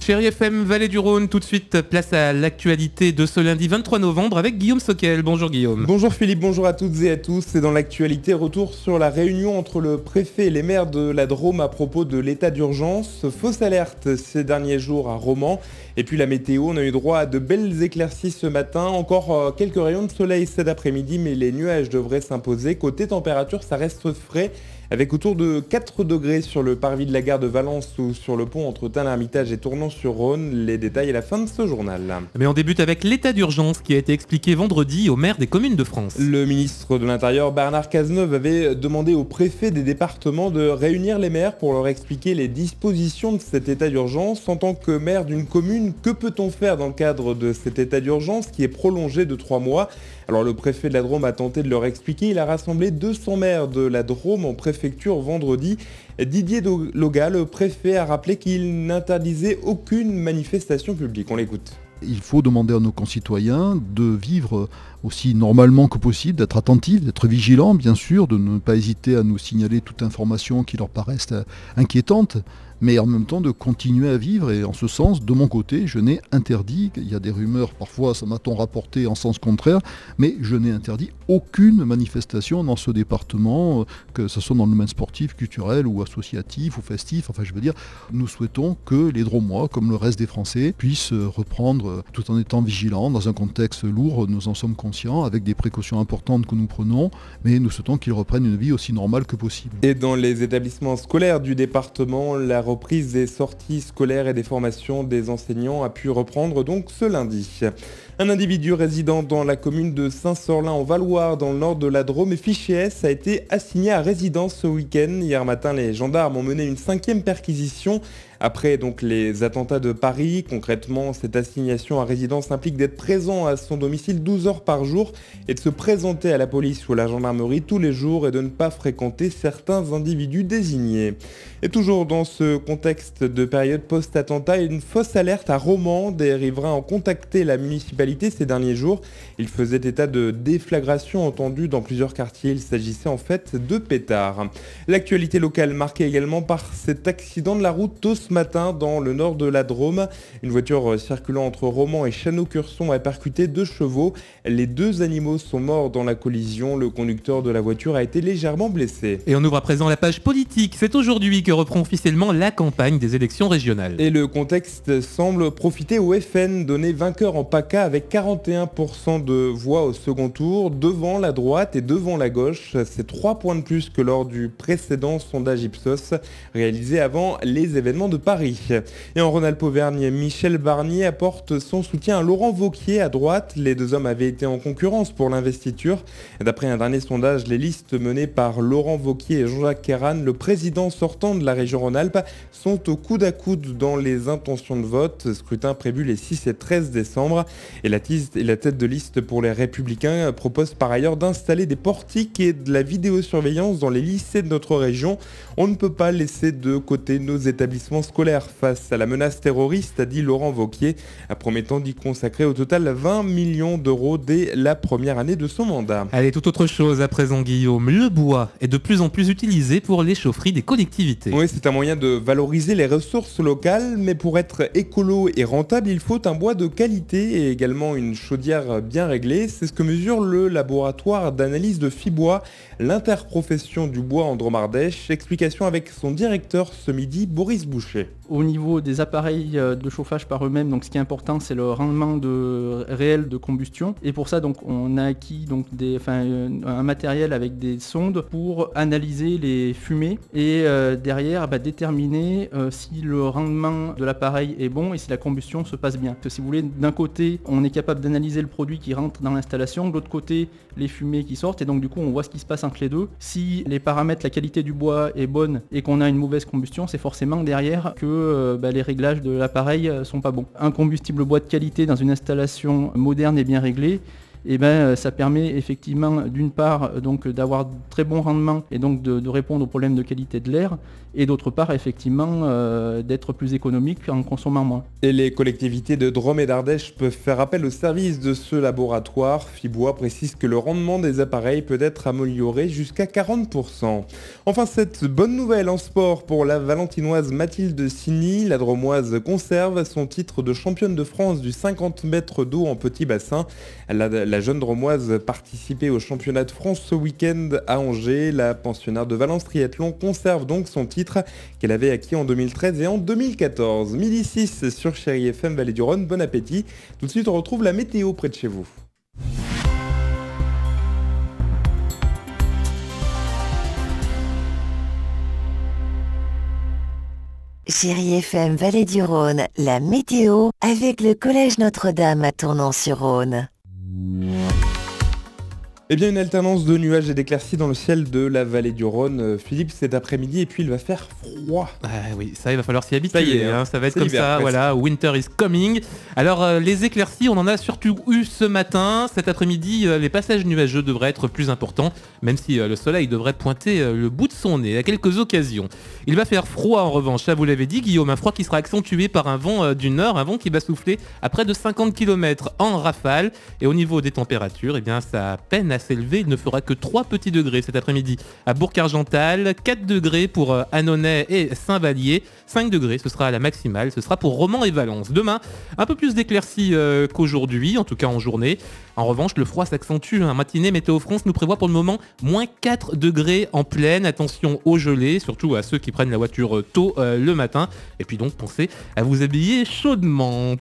Chérie FM, Vallée du Rhône, tout de suite, place à l'actualité de ce lundi 23 novembre avec Guillaume Soquel. Bonjour Guillaume. Bonjour Philippe, bonjour à toutes et à tous. C'est dans l'actualité, retour sur la réunion entre le préfet et les maires de la Drôme à propos de l'état d'urgence. Fausse alerte ces derniers jours à Romans. Et puis la météo, on a eu droit à de belles éclaircies ce matin. Encore quelques rayons de soleil cet après-midi, mais les nuages devraient s'imposer. Côté température, ça reste frais, avec autour de 4 degrés sur le parvis de la gare de Valence ou sur le pont entre Tain-l'Hermitage et Tournon-sur-Rhône. Les détails à la fin de ce journal. Mais on débute avec l'état d'urgence qui a été expliqué vendredi aux maires des communes de France. Le ministre de l'Intérieur Bernard Cazeneuve avait demandé aux préfets des départements de réunir les maires pour leur expliquer les dispositions de cet état d'urgence. En tant que maire d'une commune, que peut-on faire dans le cadre de cet état d'urgence qui est prolongé de 3 mois ? Alors le préfet de la Drôme a tenté de leur expliquer. Il a rassemblé 200 maires de la Drôme en préfecture vendredi. Didier Loga, le préfet, a rappelé qu'il n'interdisait aucune manifestation publique. On l'écoute. Il faut demander à nos concitoyens de vivre aussi normalement que possible, d'être attentifs, d'être vigilants bien sûr, de ne pas hésiter à nous signaler toute information qui leur paraisse inquiétante, mais en même temps de continuer à vivre. Et en ce sens, de mon côté, je n'ai interdit, il y a des rumeurs, parfois ça m'a-t-on rapporté en sens contraire, mais je n'ai interdit aucune manifestation dans ce département, que ce soit dans le domaine sportif, culturel ou associatif ou festif. Enfin, je veux dire, nous souhaitons que les Drômois, comme le reste des Français, puissent reprendre tout en étant vigilants dans un contexte lourd. Nous en sommes conscients, avec des précautions importantes que nous prenons, mais nous souhaitons qu'ils reprennent une vie aussi normale que possible. Et dans les établissements scolaires du département, la reprise des sorties scolaires et des formations des enseignants a pu reprendre donc ce lundi. Un individu résidant dans la commune de Saint-Sorlin en Valloire, dans le nord de la Drôme, et fiché S, a été assigné à résidence ce week-end. Hier matin, les gendarmes ont mené une 5e perquisition. Après donc les attentats de Paris, concrètement, cette assignation à résidence implique d'être présent à son domicile 12 heures par jour et de se présenter à la police ou à la gendarmerie tous les jours et de ne pas fréquenter certains individus désignés. Et toujours dans ce contexte de période post-attentat, une fausse alerte à Romans. Des riverains ont contacté la municipalité ces derniers jours. Ils faisaient état de déflagrations entendues dans plusieurs quartiers. Il s'agissait en fait de pétards. L'actualité locale marquée également par cet accident de la route tôt ce matin dans le nord de la Drôme. Une voiture circulant entre Romans et Chano-Curson a percuté 2 chevaux. Les 2 animaux sont morts dans la collision. Le conducteur de la voiture a été légèrement blessé. Et on ouvre à présent la page politique. C'est aujourd'hui que reprend officiellement la campagne des élections régionales. Et le contexte semble profiter au FN, donné vainqueur en PACA avec 41% de voix au second tour, devant la droite et devant la gauche. C'est 3 points de plus que lors du précédent sondage Ipsos, réalisé avant les événements de Paris. Et en Rhône-Alpes-Auvergne, Michel Barnier apporte son soutien à Laurent Wauquiez à droite. Les 2 hommes avaient été en concurrence pour l'investiture. D'après un dernier sondage, les listes menées par Laurent Wauquiez et Jean-Jacques Kerran, le président sortant de la région Rhône-Alpes, sont au coude à coude dans les intentions de vote. Scrutin prévu les 6 et 13 décembre. Et la tête de liste pour les Républicains propose par ailleurs d'installer des portiques et de la vidéosurveillance dans les lycées de notre région. On ne peut pas laisser de côté nos établissements scolaires face à la menace terroriste, a dit Laurent Wauquiez, promettant d'y consacrer au total 20 millions d'euros dès la première année de son mandat. Allez, tout autre chose à présent Guillaume. Le bois est de plus en plus utilisé pour les chaufferies des collectivités. Oui, c'est un moyen de valoriser les ressources locales, mais pour être écolo et rentable, il faut un bois de qualité et également une chaudière bien réglée. C'est ce que mesure le laboratoire d'analyse de Fibois, l'interprofession du bois en Drôme-Ardèche. Explication avec son directeur ce midi, Boris Boucher. Au niveau des appareils de chauffage par eux-mêmes, donc ce qui est important, c'est le rendement réel de combustion. Et pour ça, donc, on a acquis donc, un matériel avec des sondes pour analyser les fumées et derrière déterminer si le rendement de l'appareil est bon et si la combustion se passe bien. Parce que si vous voulez, d'un côté, on est capable d'analyser le produit qui rentre dans l'installation, de l'autre côté, les fumées qui sortent, et donc du coup, on voit ce qui se passe entre les deux. Si les paramètres, la qualité du bois est bonne et qu'on a une mauvaise combustion, c'est forcément derrière que les réglages de l'appareil sont pas bons. Un combustible bois de qualité dans une installation moderne et bien réglée, et ça permet effectivement d'une part donc d'avoir très bon rendement et donc de répondre aux problèmes de qualité de l'air, et d'autre part effectivement d'être plus économique en consommant moins. Et les collectivités de Drôme et d'Ardèche peuvent faire appel au service de ce laboratoire. Fibois précise que le rendement des appareils peut être amélioré jusqu'à 40%. Enfin, cette bonne nouvelle en sport pour la valentinoise Mathilde Signy, la Dromoise conserve son titre de championne de France du 50 mètres d'eau en petit bassin. La jeune Dromoise participait au championnat de France ce week-end à Angers. La pensionnaire de Valence Triathlon conserve donc son titre qu'elle avait acquis en 2013 et en 2014. 1006 sur Chérie FM Vallée du Rhône, bon appétit. Tout de suite on retrouve la météo près de chez vous. Chérie FM Vallée du Rhône, la météo avec le Collège Notre-Dame à Tournon-sur-Rhône. Eh bien, une alternance de nuages et d'éclaircies dans le ciel de la vallée du Rhône, Philippe, cet après-midi, et puis il va faire froid. Ah oui, ça il va falloir s'y habituer, Ça y est, ça va être c'est comme l'hiver, ça, presque. voilà, winter is coming. Alors les éclaircies, on en a surtout eu ce matin. Cet après-midi, les passages nuageux devraient être plus importants, même si le soleil devrait pointer le bout de son nez à quelques occasions. Il va faire froid en revanche, ça vous l'avez dit Guillaume, un froid qui sera accentué par un vent du nord, un vent qui va souffler à près de 50 km en rafale. Et au niveau des températures, eh bien ça peine à s'élever, il ne fera que 3 petits degrés cet après-midi à Bourg-Argental, 4 degrés pour Annonay et Saint-Vallier, 5 degrés ce sera la maximale, ce sera pour Romans et Valence. Demain, un peu plus d'éclaircies qu'aujourd'hui, en tout cas en journée. En revanche, le froid s'accentue. Matinée, Météo France nous prévoit pour le moment moins 4 degrés en pleine. Attention aux gelées, surtout à ceux qui prennent la voiture tôt le matin. Et puis donc, pensez à vous habiller chaudement.